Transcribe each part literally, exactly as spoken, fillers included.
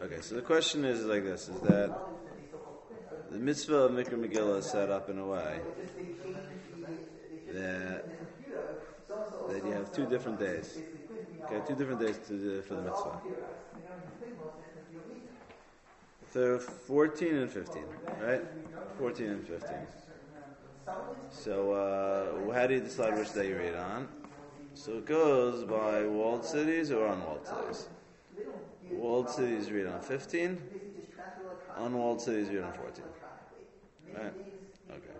Okay, so the question is like this: is that the mitzvah of Mikra Megillah is set up in a way that that you have two different days. Okay, two different days to do, for the mitzvah. So fourteen and fifteen, right? Fourteen and fifteen. So uh, how do you decide which day you read on? So it goes by walled cities or unwalled cities. Walled cities read on fifteen. Unwalled cities read on fourteen. Right? Okay.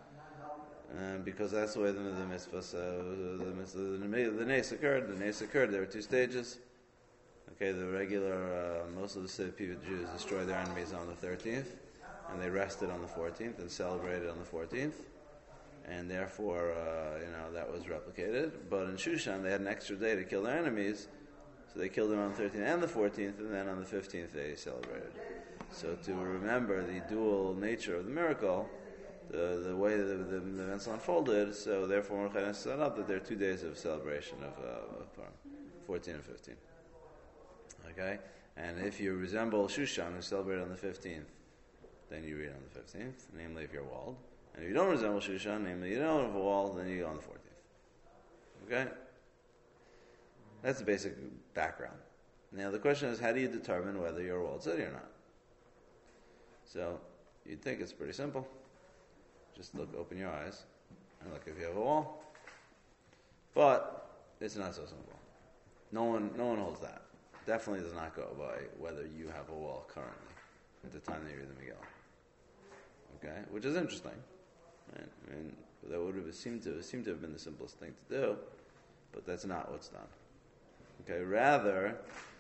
And because that's the way the, the mitzvah, so the mitzvah, the, the nes occurred. The nes occurred. There were two stages. Okay, the regular, uh, most of the city people, Jews, destroyed their enemies on the thirteenth, and they rested on the fourteenth and celebrated on the fourteenth, and therefore, uh, you know, that was replicated. But in Shushan, they had an extra day to kill their enemies, so they killed them on the thirteenth and the fourteenth, and then on the fifteenth they celebrated. So to remember the dual nature of the miracle, the the way the, the, the events unfolded, so therefore Mordechai set up that there are two days of celebration of, uh, of Purim, fourteen and fifteen. Okay? And if you resemble Shushan, who celebrated on the fifteenth, then you read on the fifteenth, namely if you're walled. And if you don't resemble Shushan, namely you don't have a wall, then you go on the fourteenth. Okay? That's the basic background. Now the question is, how do you determine whether you're a walled city or not? So, you'd think it's pretty simple. Just look, open your eyes, and look if you have a wall. But it's not so simple. No one, no one holds that. Definitely does not go by whether you have a wall currently at the time that you read the Megillah. Okay, which is interesting. Right? I mean, that would have seemed to seemed to have been the simplest thing to do, but that's not what's done. Okay, rather,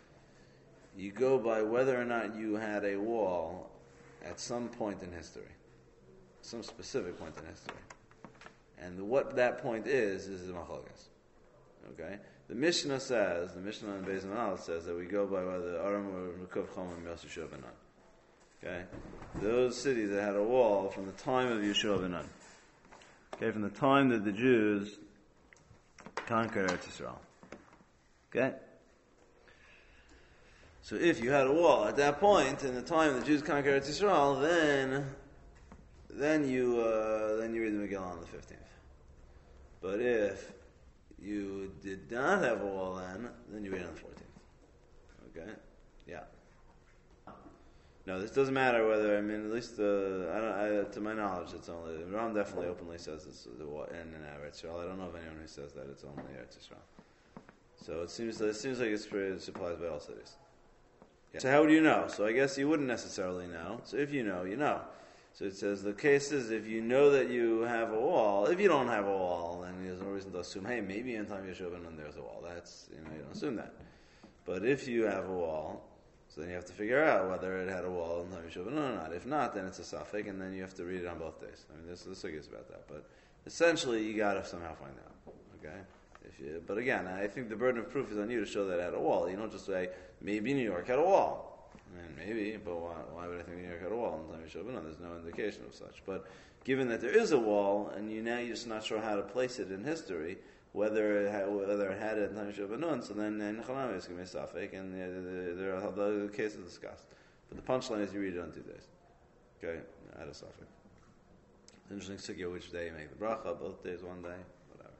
you go by whether or not you had a wall at some point in history, some specific point in history, and what that point is is the machlokas. Okay, the Mishnah says, the Mishnah in Beis Manal says that we go by whether Aram or Mekov Chom and Yosef Yeshua ben Nun. Okay, those cities that had a wall from the time of Yeshua ben Nun. Okay, from the time that the Jews conquered Eretz Yisrael. Okay? So if you had a wall at that point, in the time the Jews conquered Eretz Yisrael, then then you uh, then you read the Megillah on the fifteenth. But if you did not have a wall then, then you read on the fourteenth. Okay? Yeah. No, this doesn't matter whether, I mean, at least the, I don't, I, to my knowledge, it's only, Ram definitely openly says it's the in and Eretz Yisrael. I don't know of anyone who says that it's only Eretz Yisrael. So it seems it seems like it's pretty, it applies by all cities. Yeah. So how would you know? So I guess you wouldn't necessarily know. So if you know, you know. So it says the case is if you know that you have a wall. If you don't have a wall, then there's no reason to assume, hey, maybe in time Yeshua ben Nun there's a wall. That's, you know, you don't assume that. But if you have a wall, so then you have to figure out whether it had a wall in time Yeshua ben Nun or not. If not, then it's a suffix, and then you have to read it on both days. I mean, there's the sugyas about that. But essentially, you got to somehow find out. Okay. If you, but again, I think the burden of proof is on you to show that it had a wall. You don't just say, maybe New York had a wall. I mean, maybe, but why, why would I think New York had a wall? In time Yeshua ben Nun, there's no indication of such. But given that there is a wall, and you now you're just not sure how to place it in history, whether it had, whether it had it in time Yeshua ben Nun, so then Nechanami is going to be a suffix, and uh, there are the cases discussed. But the punchline is you read it on two days. Okay, add a suffix. Interesting sugya which day you make the bracha, both days, one day, whatever.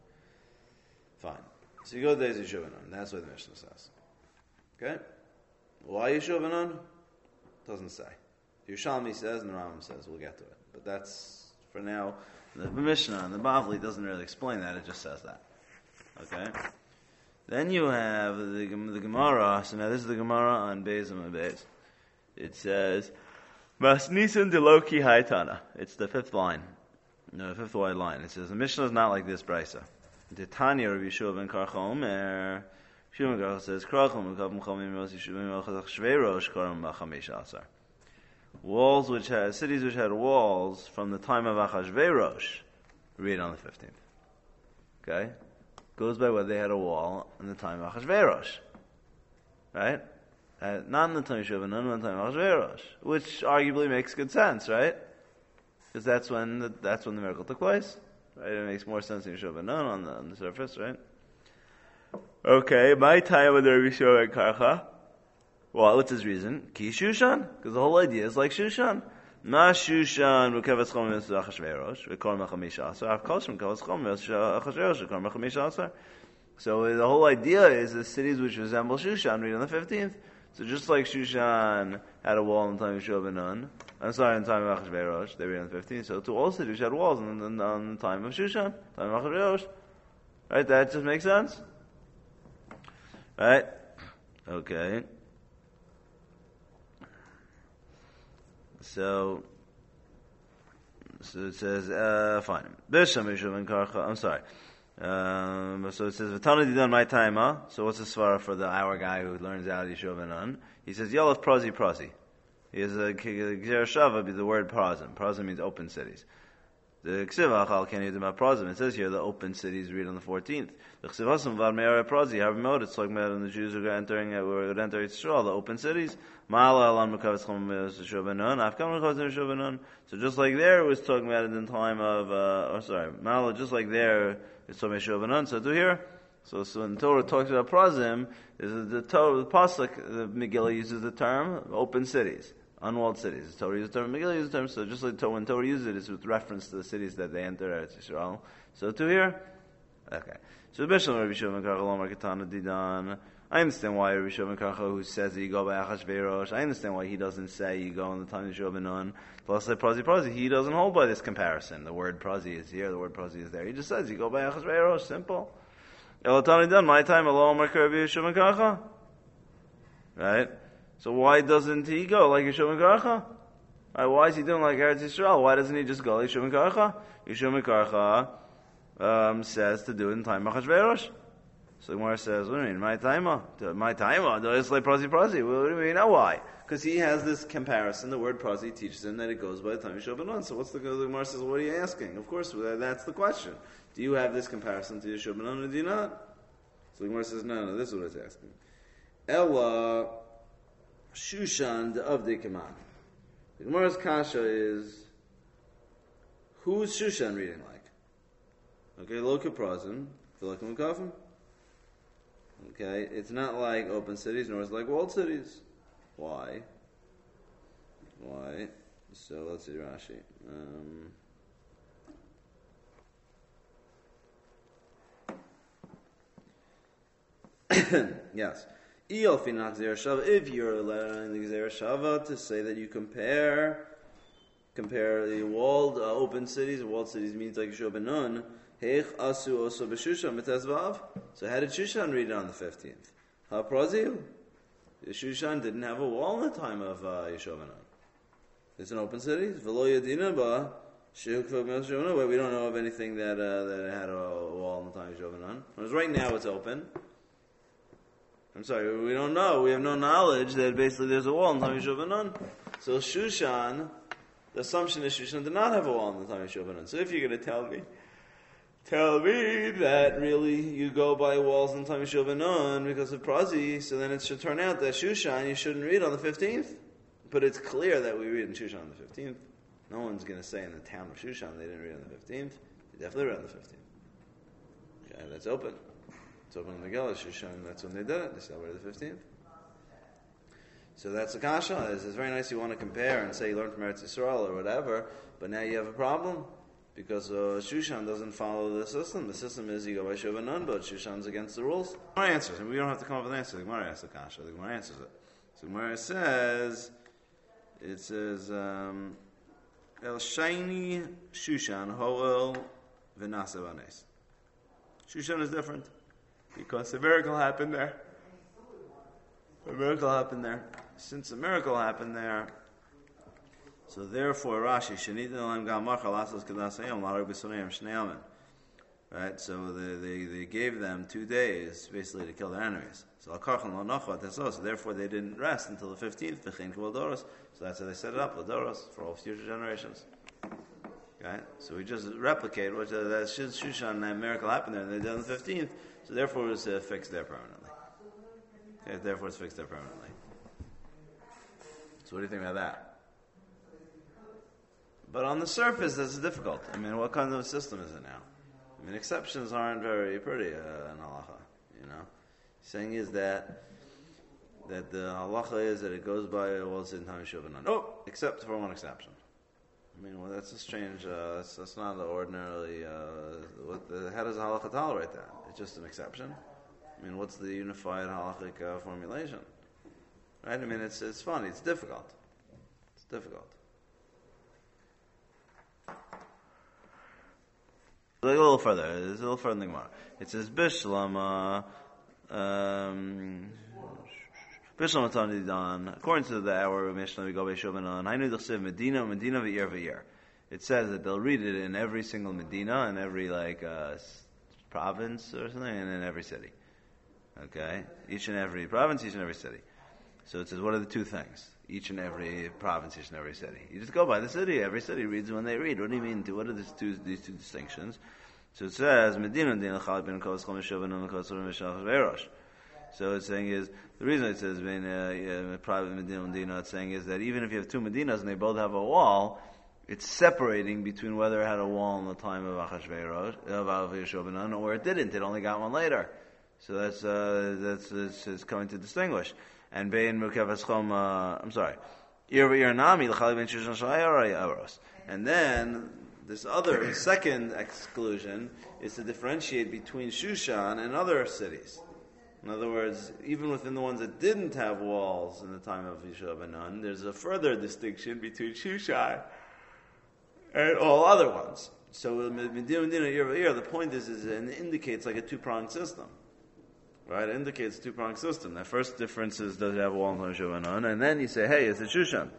Fine. So you go to days Yeshua ben Nun. That's what the Mishnah says. Okay? Why Yeshua ben Nun? Doesn't say. Yerushalmi says and the Rambam says. We'll get to it. But that's, for now, the Mishnah and the Bavli doesn't really explain that. It just says that. Okay? Then you have the, the Gemara. So now this is the Gemara on Beis and Beis. It says, Mas Nisan de Loki Haitana. It's the fifth line. No, fifth wide line. It says, the Mishnah is not like this, Brisa. The Tanya of Yeshua ben Karcha Omer, Yeshua ben Karcha says, Krachom, Mekabim Chamim, Yeshua ben Karcha Shveirosh, Karam Bachamish Asar. Walls which had, cities which had walls from the time of Achashverosh, read on the fifteenth. Okay? Goes by whether they had a wall in the time of Achashverosh. Right? Uh, not in the time of Yeshua ben Nun, in the time of Achashverosh. Which arguably makes good sense, right? Because that's when the, that's when the miracle took place. Right? It makes more sense in Yeshua ben Nun on the, on the surface, right? Okay, my time with the Rabbi Yeshua ben Karcha. Well, what's his reason? Ki Shushan, because the whole idea is like Shushan. Ma Shushan v'kevas chomis v'achashverosh v'kor mechamisha asar av koshem kevas chomis v'achashverosh v'kor mechamisha asar. So the whole idea is the cities which resemble Shushan read on the fifteenth. So just like Shushan had a wall in the time of Yeshua ben Nun, I'm sorry, in the time of Achashverosh, they read on the fifteenth. So to all cities had walls in, in, on the time of Shushan, time of Achashverosh. Right? That just makes sense. Right? Okay. So, so it says, uh, fine. Bisham Yeshua ben Karcha. I'm sorry. Um, so it says, "V'tana didan my time." Huh? So what's the svara for the our guy who learns out Yeshua ben Nun? He says, "Yolaf prazi prazi." He has a gzer shava be the word prazim. Prazim means open cities. The ksiva achal can you do about prazim? It says here the open cities read on the fourteenth. The ksivasam vad me'ara prazi. Have mode. It's like when the Jews are entering, uh, were enter Yisrael, the open cities. Ma'ala alam mekavetz chom Yeshua ben Nun. Afkam mekavetz Yeshua ben Nun. So just like there, it was talking about it in the time of. Uh, oh, sorry, Ma'ala. Just like there. It's so Yeshua ben Nun. So to here, so so when the Torah talks about prazim, is the Torah, the pasuk, the Megillah uses the term open cities, unwalled cities. The Torah uses the term, Megillah uses the term. So just like the Torah, when Torah uses it, it's with reference to the cities that they enter Eretz Yisrael. So to here, okay. So Bishlam Rabbi Shimon Karcha Lomar Ketana Didan. I understand why Rabbi Shimon Karcha, who says that you go by Achashverosh, I understand why he doesn't say you go in the time of Yeshua ben Nun. Plus, like prazi prazi, he doesn't hold by this comparison. The word prazi is here, the word prazi is there. He just says you go by Achashverosh, simple. Elatani done my time alone, Rabbi Shimon Karcha. Right? So why doesn't he go like Yeshua ben Karcha? Right, why is he doing like Eretz Yisrael? Why doesn't he just go like Yeshua ben Karcha? Yeshua ben Karcha um, says to do it in time of Achashverosh. So the Gemara says, what do you mean, my timer? My timer? Do I just like prazi prazi? What do you mean? Now why? Because he has this comparison. The word prazi teaches him that it goes by the time of Yeshua ben Nun. So what's the, the Gemara says, what are you asking? Of course, that's the question. Do you have this comparison to Yeshua ben Nun or do you not? So the Gemara says, no, no, this is what it's asking. Ella Shushan de Avdei Kaman. The Gemara's kasha is, who's Shushan reading like? Okay, Loka Prazim, V'lakim Kafim. Okay, it's not like open cities, nor is it like walled cities. Why? Why? So let's see Rashi. Um, yes. If you're allowing the Gzera Shava to say that you compare compare the walled uh, open cities, walled cities means like Yeshua ben Nun. Heich asu oso b'Shushan mitazvav. So how did Shushan read it on the fifteenth? Ha praziu. Shushan didn't have a wall in the time of uh, Yeshua ben Nun. It's an open city. V'lo yadina ba shehukvav Yeshua ben Nun. We don't know of anything that uh, that had a wall in the time of Yeshua ben Nun. Whereas right now it's open. I'm sorry, we don't know. We have no knowledge that basically there's a wall in the time of Yeshua ben Nun. So Shushan, the assumption is Shushan did not have a wall in the time of Yeshua ben Nun. So if you're going to tell me Tell me that really you go by walls in time of Yeshua ben Nun because of prazi, so then it should turn out that Shushan you shouldn't read on the fifteenth. But it's clear that we read in Shushan on the fifteenth. No one's going to say in the town of Shushan they didn't read on the fifteenth. They definitely read on the fifteenth. Okay, that's open. It's open in the Megillah. Shushan, that's when they did it. They celebrated the fifteenth. So that's the kasha. It's, it's very nice you want to compare and say you learned from Eretz Yisrael or whatever, but now you have a problem. Because uh, Shushan doesn't follow the system. The system is you go by Yeshua ben Nun, but Shushan's against the rules. The Gemara answers, and we don't have to come up with an answer. The Gemara asks the kasha. The Gemara answers it. So the Gemara says, it says, um, El Shaini Shushan Hoel V'nasa Vanes. Shushan is different because a miracle happened there. A miracle happened there. Since a miracle happened there, so therefore, Rashi, right? So they, they, they gave them two days basically to kill their enemies. So so therefore they didn't rest until the fifteenth. So that's how they set it up, Ladoros, for all future generations. Okay? So we just replicate what uh, that Shushan that miracle happened there, and they did on the fifteenth. So therefore it was uh, fixed there permanently. Okay? Therefore it's fixed there permanently. So what do you think about that? But on the surface, that's difficult. I mean, what kind of system is it now? I mean, exceptions aren't very pretty uh, in halacha, you know. Saying is that that the halacha is that it goes by what's in time Yeshua B'Nun. Oh, except for one exception. I mean, well, that's a strange. Uh, that's, that's not ordinarily. Uh, what the, how does the halacha tolerate that? It's just an exception. I mean, what's the unified halachic uh, formulation? Right? I mean, it's it's funny. It's difficult. It's difficult. Look a little further. It's a little further in the Gemara. It says Bishlam. Uh, um, Bishlam Atanidan. According to the hour Mishnah, we go by Shovanan. I knew the Siv Medina, Medina v'yer v'yer. It says that they'll read it in every single Medina, in every like uh, province or something, and in every city. Okay, each and every province, each and every city. So it says, what are the two things? Each and every province, each and every city. You just go by the city. Every city reads when they read. What do you mean? To, what are these two these two distinctions? So it says, Medina Medina Chalib ben Kos Chol Meshuvan and Kos Chol Meshach Verosh. So it's saying is the reason it says in uh, private Medina Medina. It's saying is that even if you have two Medinas and they both have a wall, it's separating between whether it had a wall in the time of Achashverosh of Yeshua or it didn't. It only got one later. So that's uh, that's, that's it's coming to distinguish. And bein mukavas chom. I'm sorry. Ir ir nami l'chali ben shushan shalayar. And then this other second exclusion is to differentiate between Shushan and other cities. In other words, even within the ones that didn't have walls in the time of Yeshua ben Nun, there's a further distinction between Shushan and all other ones. So Medina Medina Ir ir. The point is, is it indicates like a two-pronged system. Right, it indicates a two-pronged system. The first difference is does it have a wall in Yeshua Nun, and then you say, hey, it's a Shushan.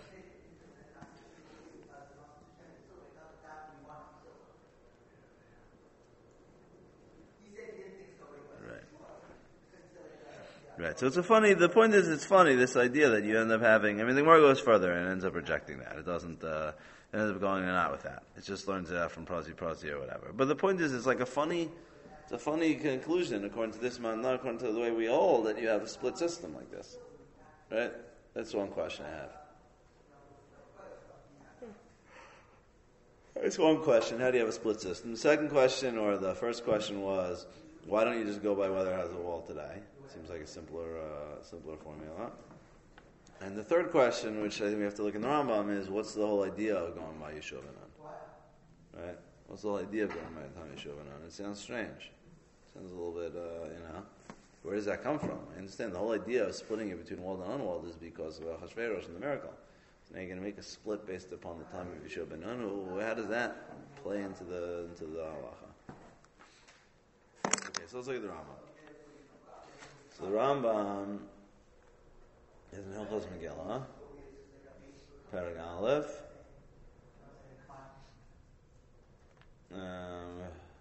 Right. Right. So it's a funny. The point is, it's funny this idea that you end up having. I mean, the Gemara goes further and ends up rejecting that. It doesn't. Uh, it ends up going in and out with that. It just learns it out from Prazi Prazi or whatever. But the point is, it's like a funny. It's a funny conclusion according to this man, not according to the way we hold, that you have a split system like this. Right? That's one question I have. That's one question. How do you have a split system? The second question, or the first question was, why don't you just go by whether it has a wall today? Seems like a simpler uh, simpler formula. And the third question, which I think we have to look in the Rambam, is what's the whole idea of going by Yeshua B'Nun? Right? What's the whole idea of going by the time Yeshua B'Nun? It sounds strange. It sounds a little bit, uh, you know, where does that come from? I understand the whole idea of splitting it between walled and unwalled is because of Achashverosh and the miracle. So now you're going to make a split based upon the time of Yeshua B'Nun. How does that play into the into the halacha? Okay, so let's look at the Rambam. So the Rambam is in Hilchos Megillah, Perek Aleph. Um,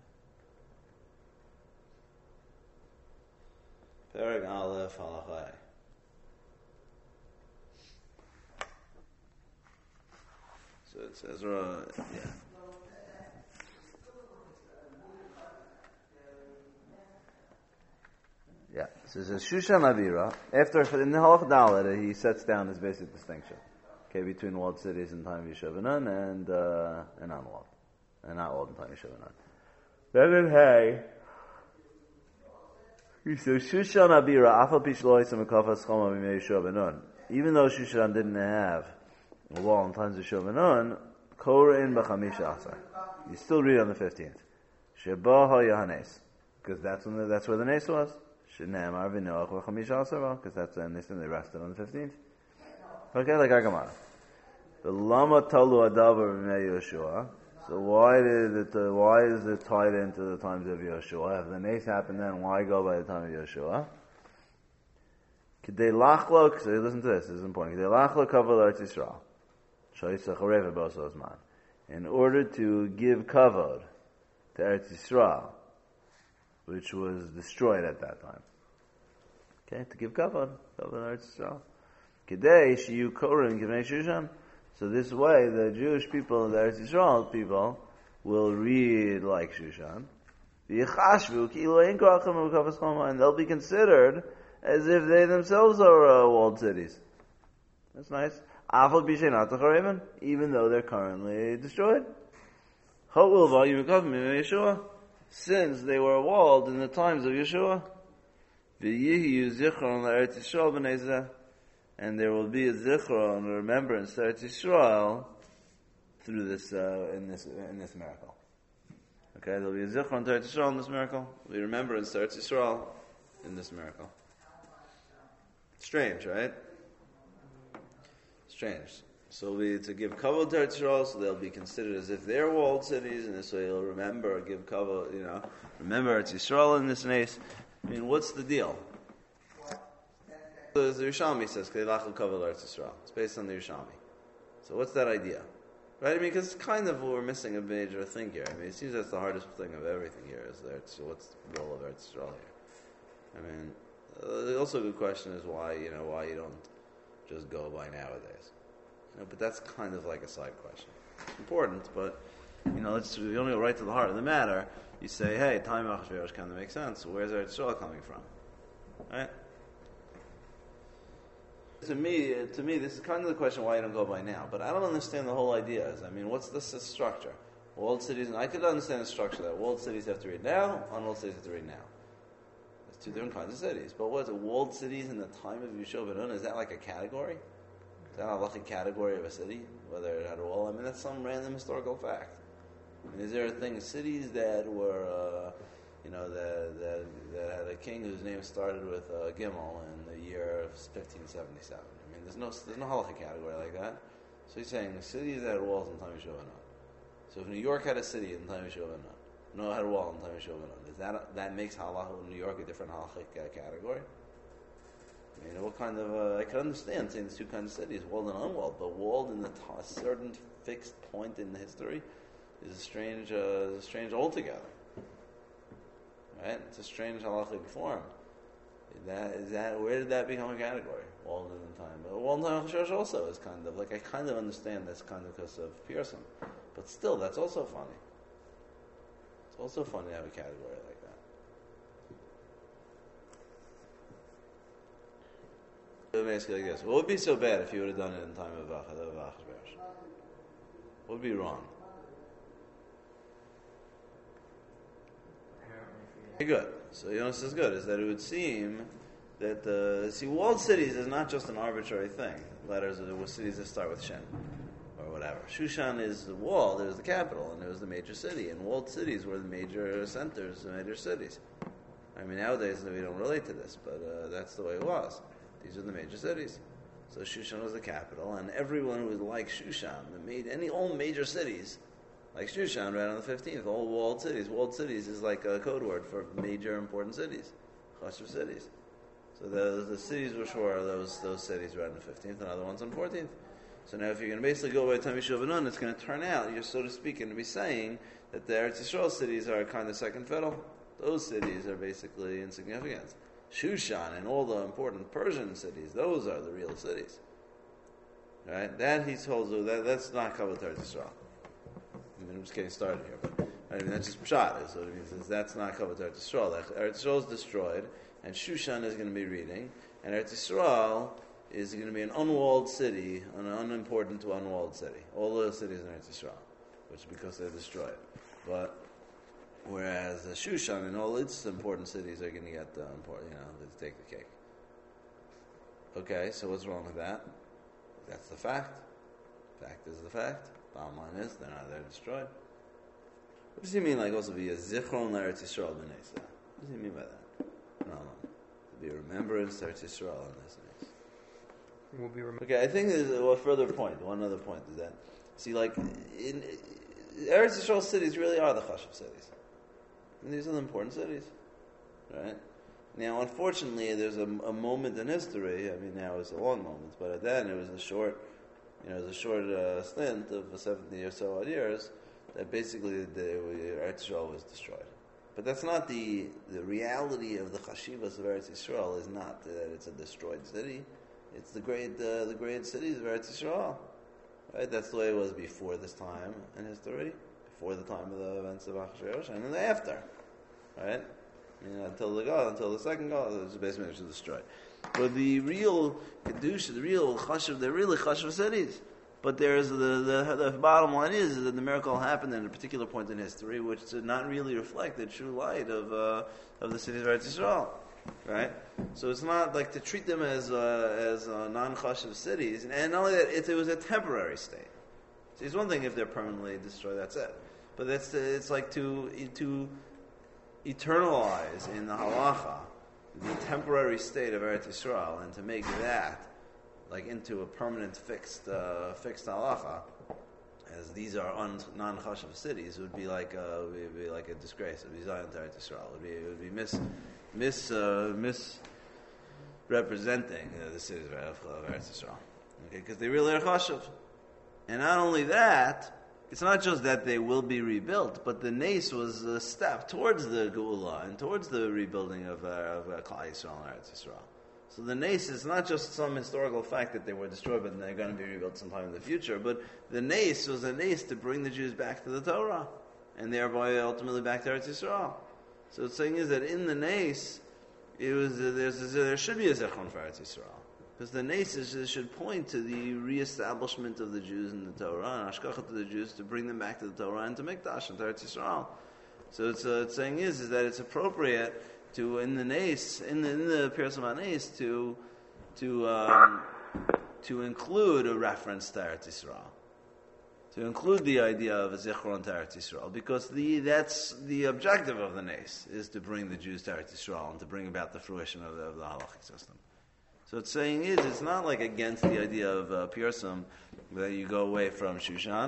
Perek Aleph Halacha. So it says, uh, yeah. Yeah, so it says Shushan Avira. After in the Halach Dalet, he sets down his basic distinction, okay, between walled cities in time of Yeshua B'Nun and uh, and unwalled. And not all the time Yeshua B'Nun. Then in Hay, he says, Shushan Abira, Afal Pishlois and Mekafas Choma B'mei Yeshua B'Nun. Even though Shushan didn't have a wall in times of Yeshua B'Nun, Korein B'chamisha Asar. You still read on the fifteenth. Sheba HaYahanes. Because that's when the, that's where the Nes was. Shne'emar V'noach B'chamisha Asar. Because that's when they rested on the fifteenth. Okay, like Agamara. The Lama Talu Adavar B'mei Yeshua. So why did it, uh, why is it tied into the times of Yeshua? If the Nes happened then, why go by the time of Yeshua? K'dei lachlo, so listen to this, this is important. K'dei lachlo kavod Eretz Yisrael. Shoyisach hareva b'oso zman. In order to give kavod to Eretz Yisrael, which was destroyed at that time. Okay, to give kavod, kavod to Eretz Yisrael. K'dei shiyu korim k'vnei Shushan. So this way, the Jewish people, the Eretz Yisrael people, will read like Shushan, and they'll be considered as if they themselves are uh, walled cities. That's nice. Even though they're currently destroyed. Since they were walled in the times of Yeshua. V'yihi zichron l'Eretz Yisrael b'nei zeh. And there will be a zichron, a remembrance to Eretz Yisrael through this, uh, in this, in this miracle. Okay, there will be a zichron to Eretz Yisrael in this miracle. There will be remembrance to Eretz Yisrael in this miracle. Strange, right? Strange. So we to give kavod to Eretz Yisrael, so they'll be considered as if they're walled cities, and this way you'll remember, give kavod, you know, remember Eretz Yisrael in this nace. I mean, what's the deal? So the Yerushalmi says, "Keilachel kavod Eretz Yisrael." It's based on the Yerushalmi. So what's that idea? Right? I mean, because it's kind of we're missing a major thing here. I mean, it seems that's the hardest thing of everything here is that. So what's the role of Eretz Yisrael here? I mean, uh, also a good question is why you know why you don't just go by nowadays. You know, but that's kind of like a side question. It's important, but you know, let's we only go right to the heart of the matter. You say, hey, time of Achashverosh kind of makes sense. So where's Eretz Yisrael coming from? Right? To me, to me, this is kind of the question why you don't go by now. But I don't understand the whole idea. Is I mean, what's the structure? Walled cities, and I could understand the structure that walled cities have to read now, unwalled cities have to read now. There's two different kinds of cities. But what is it? Walled cities in the time of Yeshua ben Nun, is that like a category? Is that a lucky category of a city? Whether it had a wall? I mean, that's some random historical fact. I mean, is there a thing, cities that were, uh, you know, that, that that had a king whose name started with uh, Gimel in the year of fifteen seventy-seven? I mean, there's no there's no halakha category like that. So he's saying cities that had walls in time of Yeshua ben Nun. So if New York had a city in time of Yeshua ben Nun, no had a wall in time of Yeshua ben Nun, is that that makes halacha in New York a different halachic uh, category? I mean, what kind of, uh, I can understand saying there's two kinds of cities, walled and unwalled, but walled in the t- a certain fixed point in the history is a strange, uh, strange altogether. Right? It's a strange halachic form. Is that, is that, where did that become a category? Walled in the time. But walled in time of church also is kind of, like, I kind of understand this kind of because of Pearson. But still, that's also funny. It's also funny to have a category like that. Let me ask you like this. What would be so bad if you would have done it in the time of Achashverosh? What would be wrong? Okay, good. So, you know, this is good, is that it would seem that, uh, see, walled cities is not just an arbitrary thing. Letters of cities that start with Shin, or whatever. Shushan is the wall, there's the capital, and it was the major city, and walled cities were the major centers, the major cities. I mean, nowadays we don't relate to this, but uh, that's the way it was. These are the major cities. So Shushan was the capital, and everyone who was like Shushan, that made any all major cities, like Shushan, right on the fifteenth, all walled cities. Walled cities is like a code word for major important cities, chashuv cities. So the the cities were sure those those cities right on the fifteenth, and other ones on the fourteenth. So now, if you're going to basically go by Tam Yeshua ben Nun, it's going to turn out you're, so to speak, going to be saying that the Eretz Yisrael cities are kind of second fiddle. Those cities are basically insignificant. Shushan and all the important Persian cities, those are the real cities. Right? That he told you, that, that's not Kavod Eretz Yisrael. I mean, I'm just getting started here, but I mean, that's just pshat. So it means is that's not Kavod Eretz Yisrael. Eretz Yisrael is destroyed, and Shushan is going to be reading, and Eretz Yisrael is going to be an unwalled city, an unimportant to unwalled city. All the cities in Eretz Yisrael, which because they're destroyed. But whereas uh, Shushan and all its important cities are going to get the uh, important, you know, to take the cake. Okay, so what's wrong with that? That's the fact. Fact is the fact. Bottom line is they're not they're destroyed. What does he mean? Like also be a zichron l'Eretz Yisrael b'nei Zeh? What does he mean by that? No, no. To be a remembrance to Eretz Yisrael in this case. Will be rem- okay, I think there's a further point. One other point is that see, like in, in Eretz Yisrael cities really are the chashuv cities. And these are the important cities, right? Now, unfortunately, there's a, a moment in history. I mean, now it's a long moment, but then it was a short, you know, it was a short uh, stint of seventy or so odd years that basically the Eretz Yisrael was destroyed. But that's not the the reality of the chashivas of Eretz Yisrael. Is not that it's a destroyed city. It's the great uh, the great cities of Eretz Yisrael, right? That's the way it was before this time in history, before the time of the events of Achashverosh, and then after, right? I mean, until the God, until the second God, it was basically destroyed. But the real kedusha, the real chashuv, they're really chashuv cities. But there's the, the the bottom line is that the miracle happened at a particular point in history, which did not really reflect the true light of uh, of the cities of Eretz Yisrael. right? So it's not like to treat them as uh, as uh, non-chashiv cities, and, and not only that, it, it was a temporary state. So it's one thing if they're permanently destroyed, that's it. But that's it's like to to eternalize in the halacha the temporary state of Eretz Yisrael and to make that like into a permanent fixed uh, fixed halacha, as these are un, non-chashav cities, would be like uh, would be like a disgrace. It would be Zion to Eretz Yisrael. It would be it would be mis mis uh, misrepresenting uh, the cities of Eretz Yisrael. Okay, because they really are chashav. And not only that, it's not just that they will be rebuilt, but the Nes was a step towards the Geula and towards the rebuilding of, uh, of uh, Klal Yisrael and Eretz Yisrael. So the Nes is not just some historical fact that they were destroyed but they're going to be rebuilt sometime in the future, but the Nes was a Nes to bring the Jews back to the Torah and thereby ultimately back to Eretz Yisrael. So the saying is that in the Nes, it was, uh, there's, uh, there should be a Zechron for Eretz Yisrael. Because the Nes should point to the reestablishment of the Jews in the Torah and Hashkacha to the Jews to bring them back to the Torah and to Mikdash and to Eretz Yisrael. So it's, uh, it's saying is, is that it's appropriate to in the Nes, in the in the Pirusim HaNes, to to um, to include a reference to Eretz Yisrael, to include the idea of a Zichron to Eretz Yisrael, because the that's the objective of the Nes is to bring the Jews to Eretz Yisrael and to bring about the fruition of the, of the halachic system. So it's saying is, it's not like against the idea of uh, Pirusim that you go away from Shushan.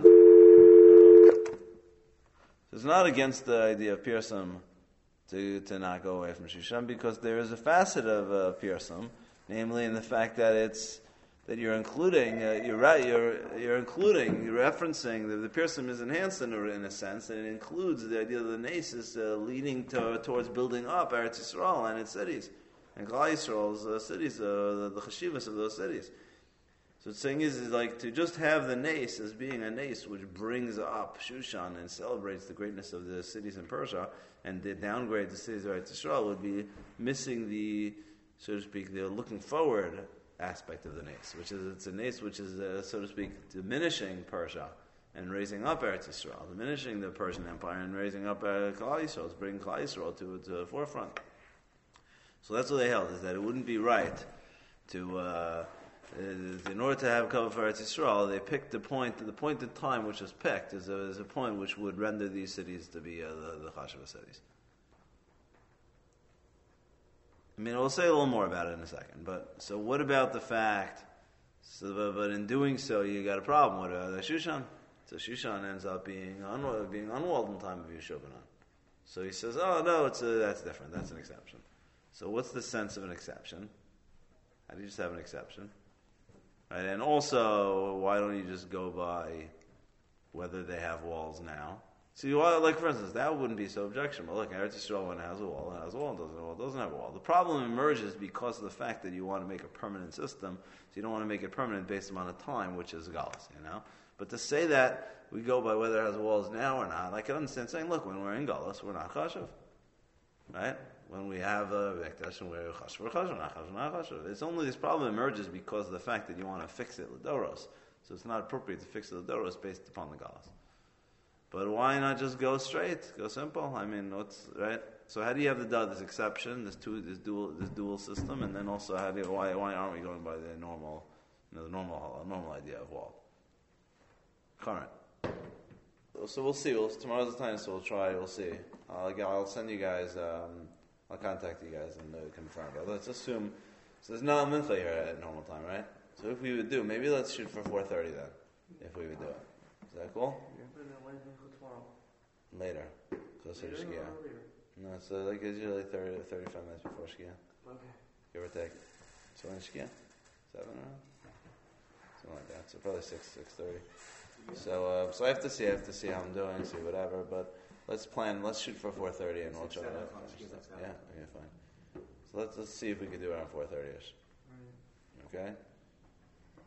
So it's not against the idea of Pirusim to to not go away from Shushan, because there is a facet of uh, Pirusim, namely in the fact that it's that you're including, uh, you're right, you're you're including, you're referencing that the Pirusim is enhanced in a, in a sense, and it includes the idea of the Nes is uh, leading to, towards building up Eretz Yisrael and its cities. And Klal Yisrael's uh, cities, uh, the, the chashivas of those cities. So the saying is, is like to just have the Nes as being a Nes which brings up Shushan and celebrates the greatness of the cities in Persia, and to downgrade the cities of Eretz Yisrael would be missing the, so to speak, the looking forward aspect of the Nes, which is it's a Nes which is, uh, so to speak, diminishing Persia and raising up Eretz Yisrael, diminishing the Persian Empire and raising up uh, Klal Yisrael, it's bringing Klal Yisrael to, to the forefront. So that's what they held, is that it wouldn't be right to, uh, in order to have cover for Eretz Yisrael, they picked the point, the point in time which was picked is a, is a point which would render these cities to be uh, the, the Chasheva cities. I mean, we'll say a little more about it in a second, but, so what about the fact, so, but, but in doing so, you got a problem with uh, the Shushan. So Shushan ends up being, un- being unwalled in time of Yeshua. So he says, oh no, it's a, that's different, that's an exception. So what's the sense of an exception? How do you just have an exception? Right? And also, why don't you just go by whether they have walls now? See, well, like for instance, that wouldn't be so objectionable. Look, Eretz Yisrael, when it has a wall, it has a wall, it doesn't have a wall, it doesn't have a wall. The problem emerges because of the fact that you want to make a permanent system, so you don't want to make it permanent based upon a time, which is Galus, you know? But to say that we go by whether it has walls now or not, I can understand saying, look, when we're in Galus, we're not Chashav. Right? When we have a Vektash and we're Chashav, we're Chashav, not Chashav, not Chashav. It's only this problem emerges because of the fact that you want to fix it L'doros. So it's not appropriate to fix it L'doros based upon the Galus. But why not just go straight, go simple? I mean, what's right? So how do you have the this exception, this two, this dual, this dual system, and then also how do you, why why aren't we going by the normal, you know, the normal normal idea of wall? Current. So we'll see. We'll, tomorrow's the time, so we'll try. We'll see. I'll, I'll send you guys. Um, I'll contact you guys and uh, confirm. But let's assume. So there's no mincha here at normal time, right? So if we would do, maybe let's shoot for four thirty then. If we would do it, is that cool? Later, closer to Shkia. No, so like it's usually thirty, thirty-five minutes before Shkia. Okay. Give or take. So when Shkia? Seven around? Something like that. So probably six, six thirty. So, uh, so I have to see. I have to see how I'm doing. See whatever. But let's plan. Let's shoot for four thirty, and we'll try to. Yeah. Okay. Fine. So let's let's see if we can do it around four thirty ish. Okay.